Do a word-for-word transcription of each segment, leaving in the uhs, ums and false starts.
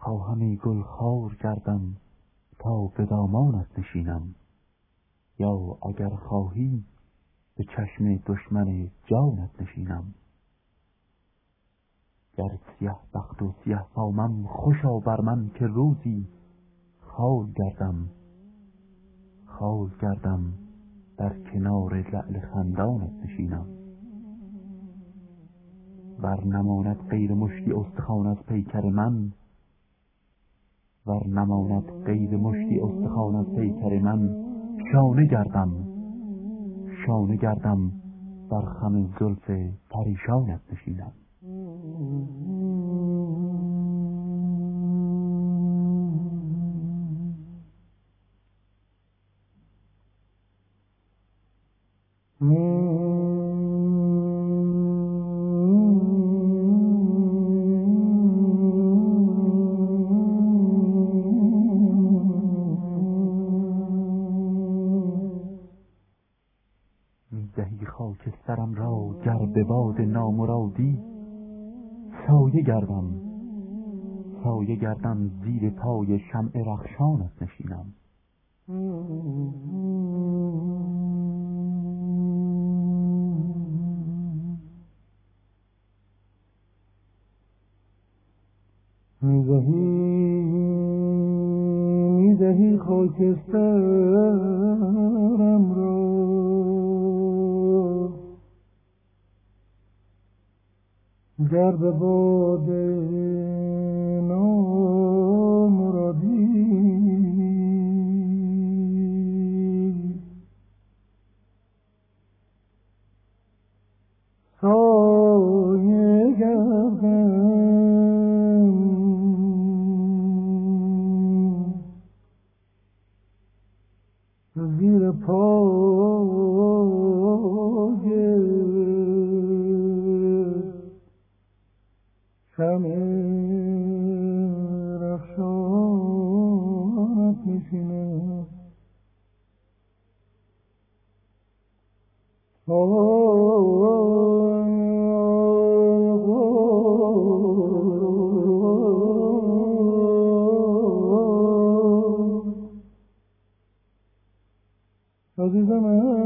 تا همی گل خار گردم تا به دامانت نشینم. یا اگر خواهی به چشم دشمن جانت نشینم. گر سیه بخت و سیه فامم خوشا بر من که روزی خال گردم خال گردم در کنار لعل خندانت نشینم. ور نماند غیر مشتی استخوان از پیکر من، ور نماند غیر مشتی استخوان از پیکر من، شانه گردم شانه گردم در خم زلف پریشانت نشینم. میدهی خاکسترم را گر به باد نامرادی، سایه گردم سایه گردم زیر پای شمع رخشانت نشینم. میدهی میدهی خاکسترم را گر به باد نامرادی، سایه گردم زیر پای شمع رخشانت نشینم. عزیزم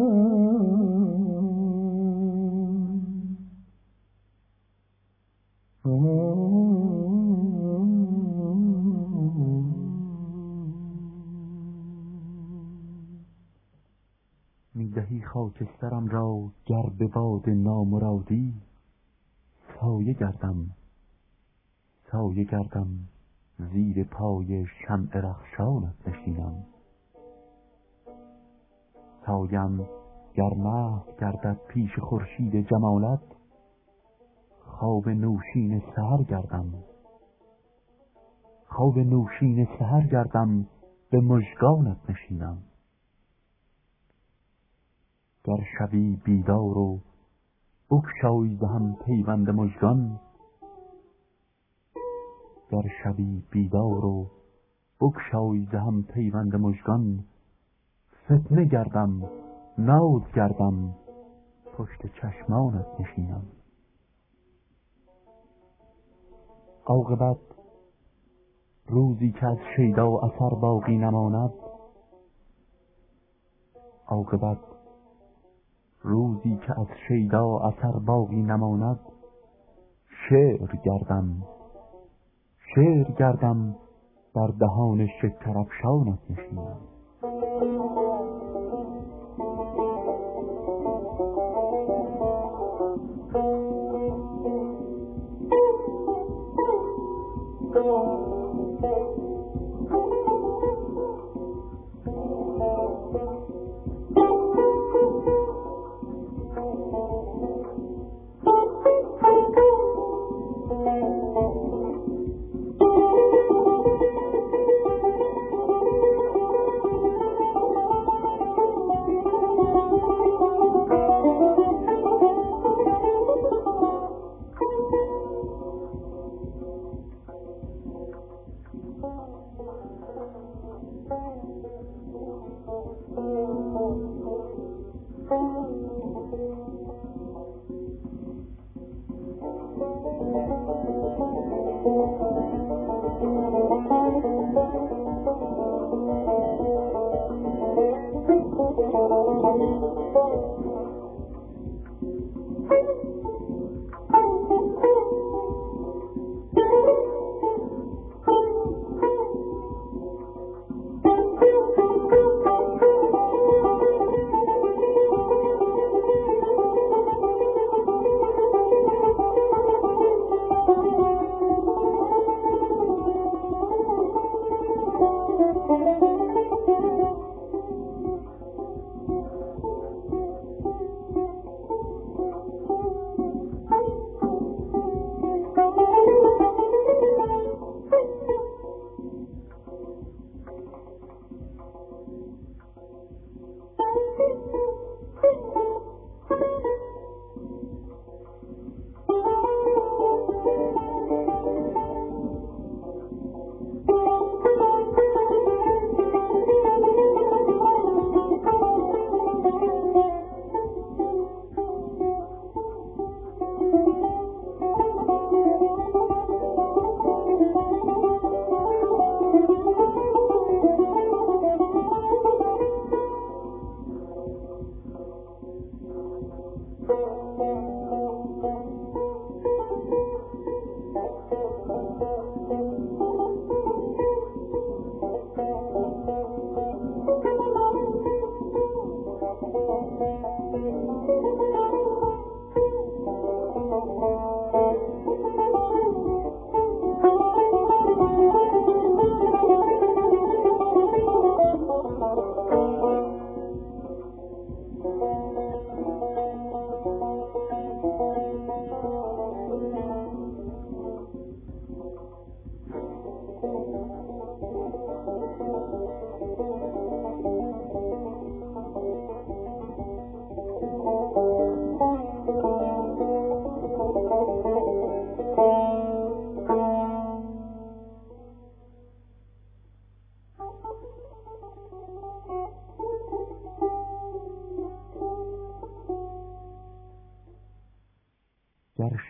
میدهی خاکسترم را گر به باد نامرادی، سایه گردم سایه گردم زیر پای شمع رخشانت نشینم. سایم گر محو گردد پیش خورشید جمالت، خواب نوشین سحر گردم خواب نوشین سحر گردم به مژگانت نشینم. گر شبی بیدار و بگشایی ز هم پیوند مژگان، گر شبی بیدار و بگشایی ز هم پیوند مژگان، فتنه گردم ناز گردم پشت چشمانت نشینم. عاقبت روزی که از شیدا اثر باقی نماند، عاقبت روزی که از شیدا اثر باقی نماند، شعر گردم شعر گردم در دهان شکرافشانت نشینم.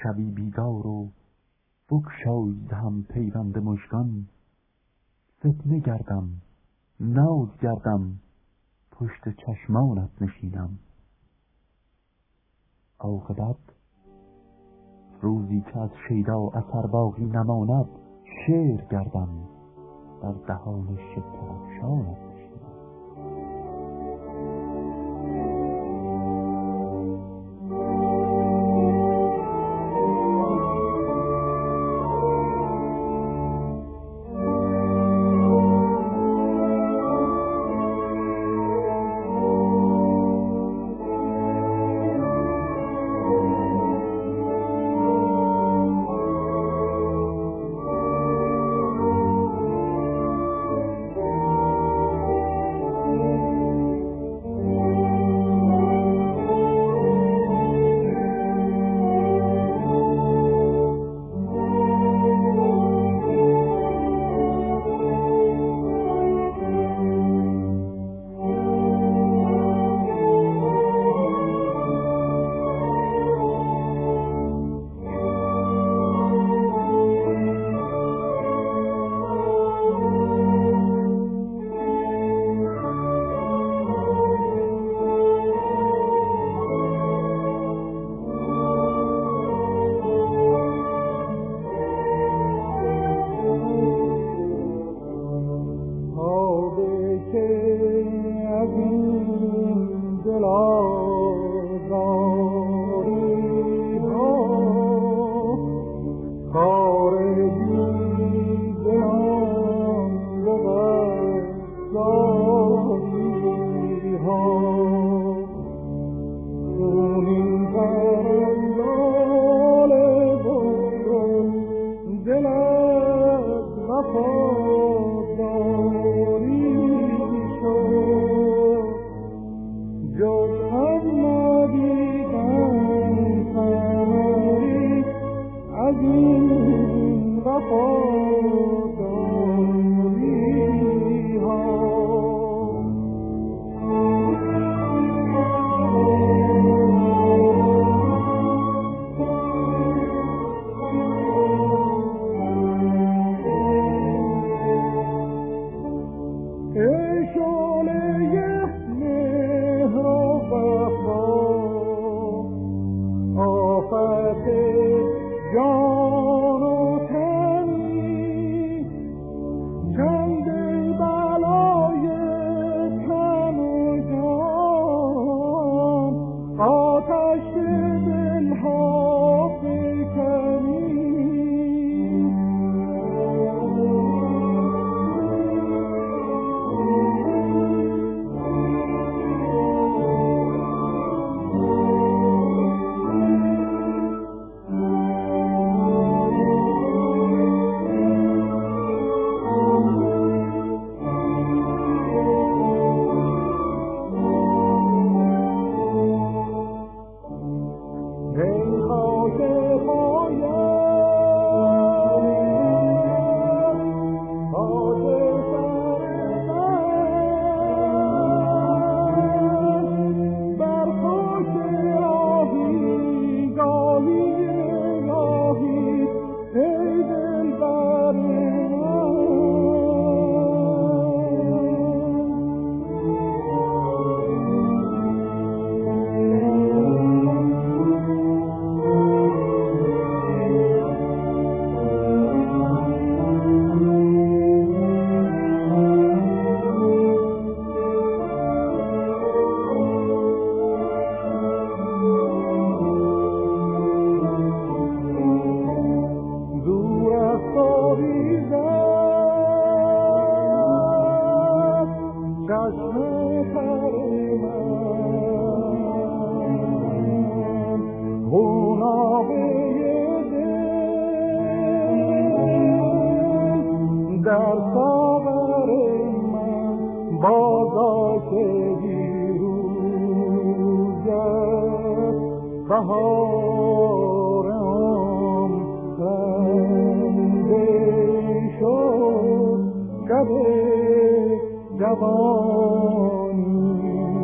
شوی بیدار و بگشای ز هم پیوند مژگان. فتنه گردم ناز گردم پشت چشمانت نشینم. عاقبت روزی که از شیدا اثر باقی نماند، شعر گردم در دهان شکرافشانت نشینم.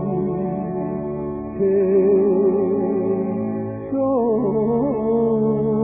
جوانی که شد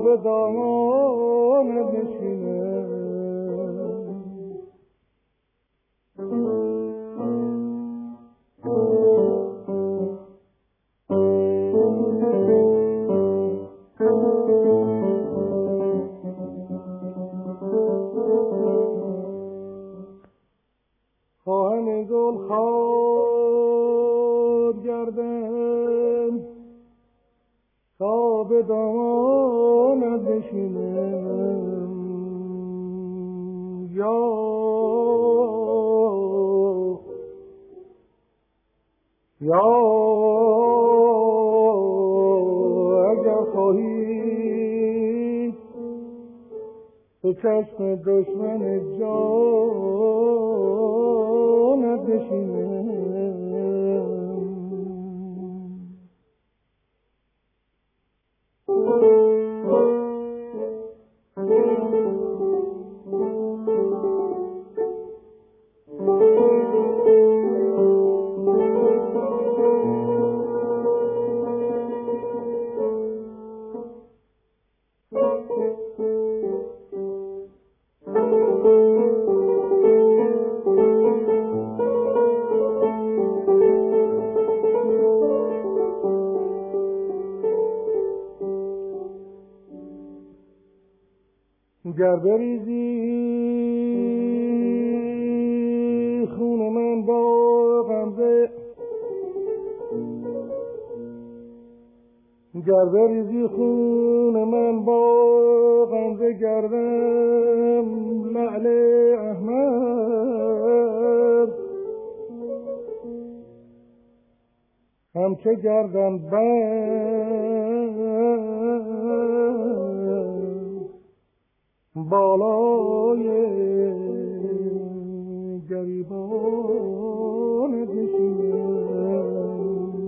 به دامانت نشینم. خواهم گل خواد گردم تا به دامانت نشینم. یا یا اگر خواهی به چشم دشمن جانت نشینم. گر بریزی خون من با غمزه، گر بریزی خون من با غمزه گردم لعل احمد، همچه گردم بند بالای گریبان نشینم.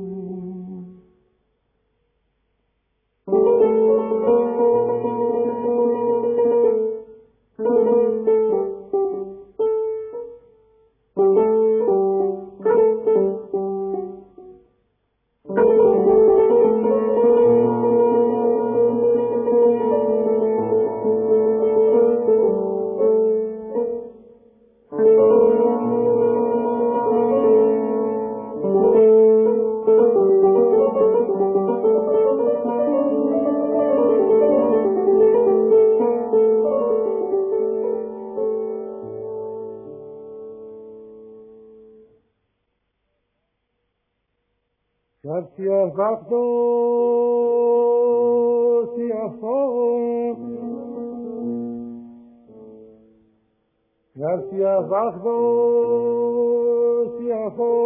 گر سیاه بخت و سیاه فام، گر سیاه بخت و سیاه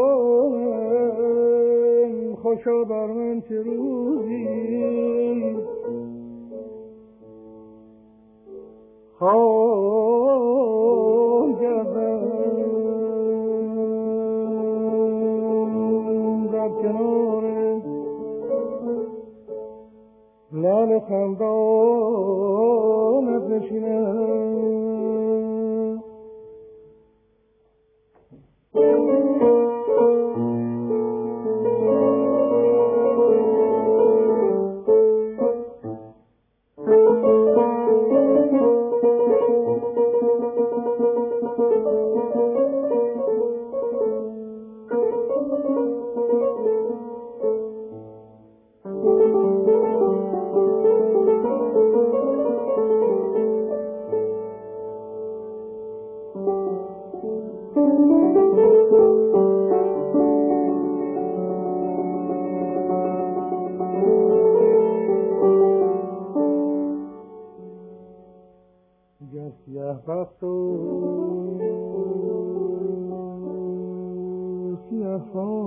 فام، خوشا بر من چه روزی خام گردم در کنار لعل خندانت نشینم. گر سیاه بخت و سیاه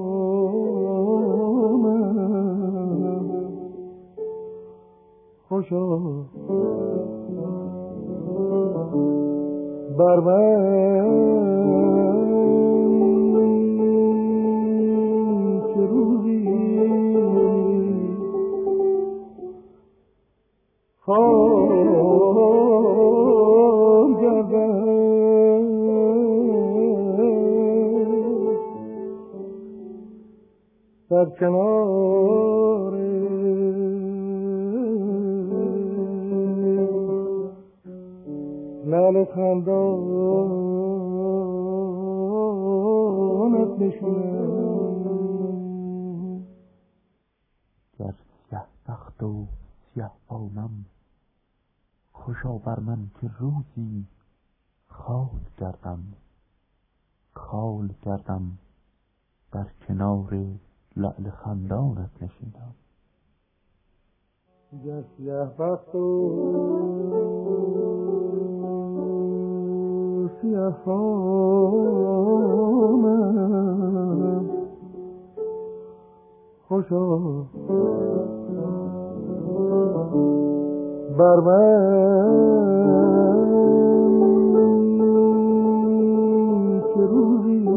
فامم، خوشا بر من چه روزی خام گردم در کنار لال خندانت نشونم. گر سیه بخت و سیه فامم، خوشا بر من که روزی خال گردم. خال گردم در کنار لعل خندانت نشینم. گر سیه بخت و سیه فامم، خوشا بر من که روزی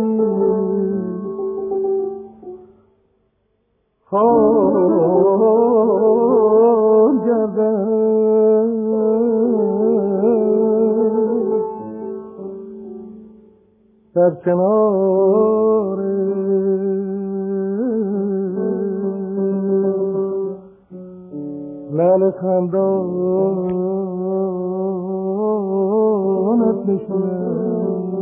خال گردم در کنار لال خندانت نشونم.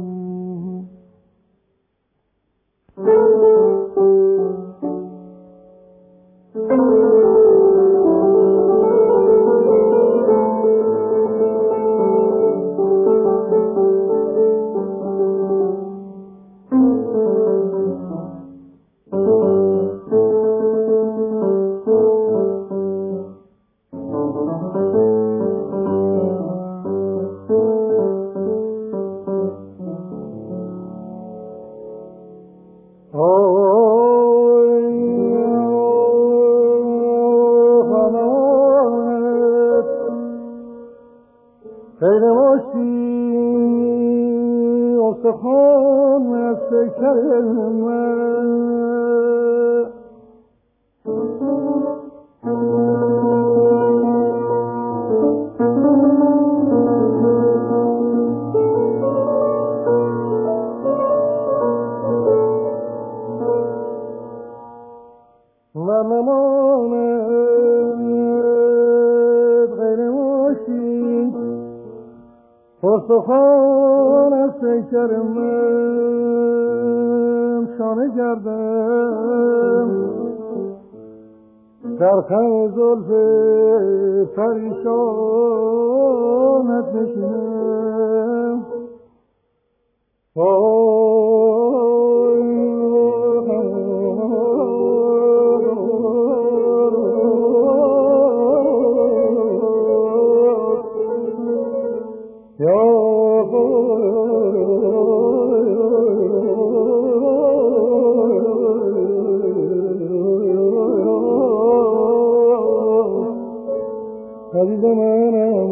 خیلی باشی استخوان از پیکر من، و نماند غیر باشی استخوان از پیکر من، شانه گردم در خم زلف پریشانت نشینم. عزیز منم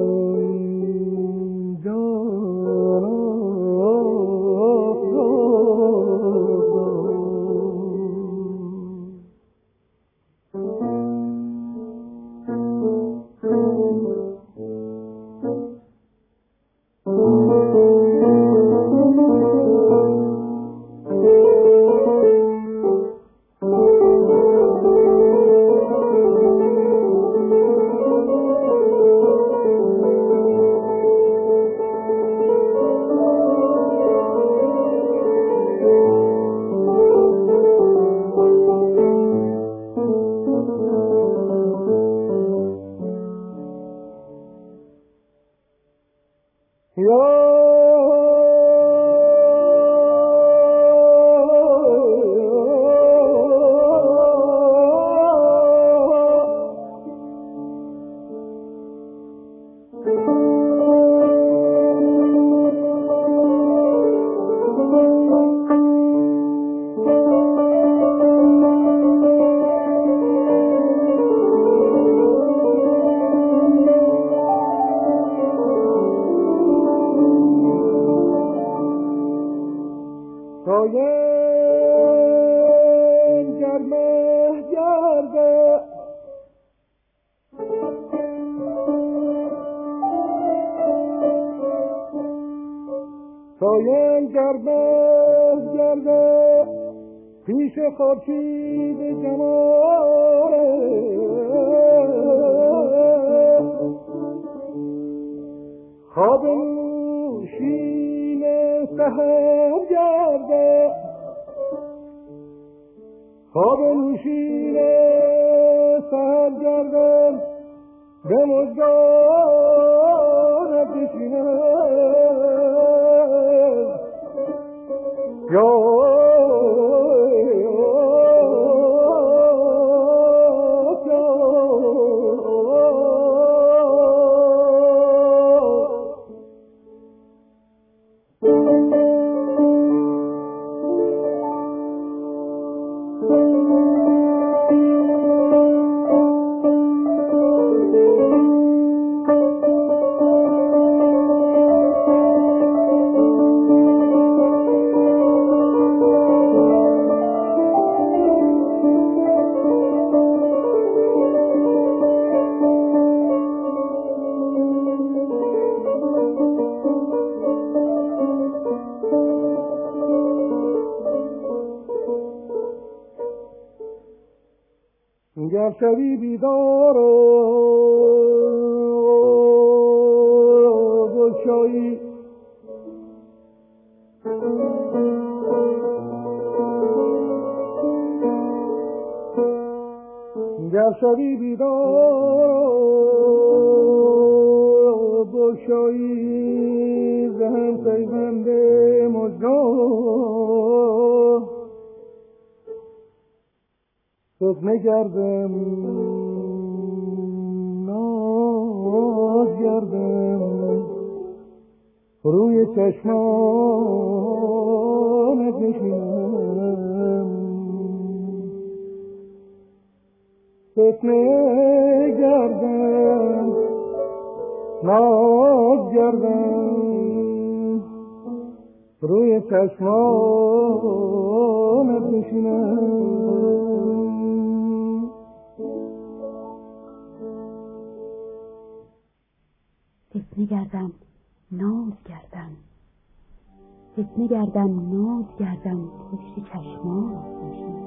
جانم سایم گرمه گرده سایم گرمه گرده پیش خورشید جماله، خواب نوشین سحر گرده خواب نوشین سحر گرده به مجدان بشینه یا گر شوی بیدار و گشایی گر شوی بیدار و گشایی ذهن پیوند مجنون فتنه گردم ناز گردم روی چشمانت نشینم فتنه گردم ناز گردم روی چشمانت نشینم فتنه گردم ناز گردم فتنه گردم ناز گردم پشت چشمان نشینم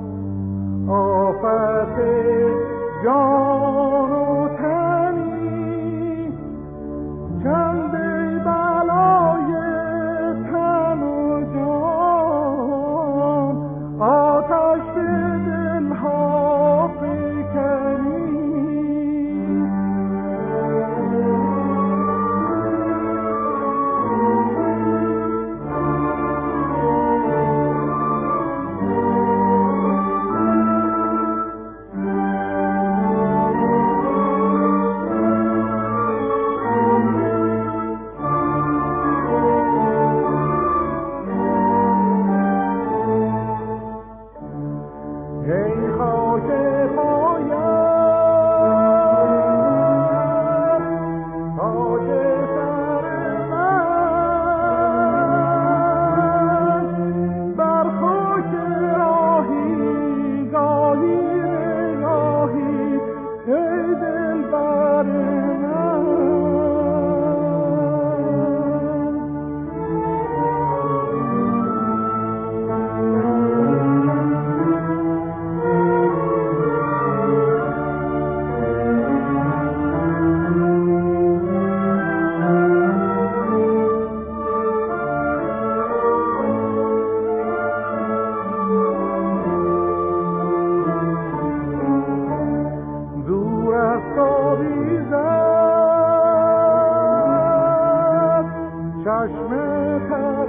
جان و تنی ریزد چشم تر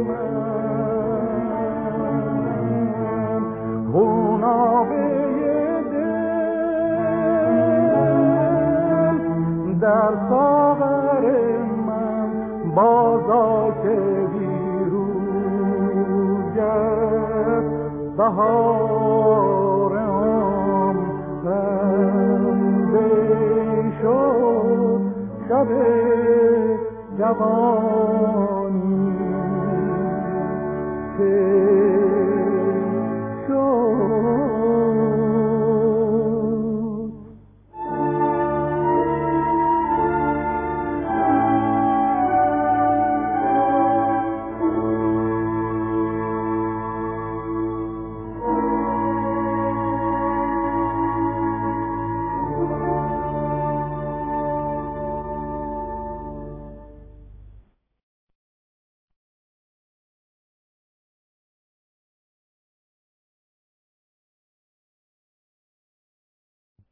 من خونابه دل در ساغر من بازا که بیروز گشت بهار عمرم شد شب جوانی که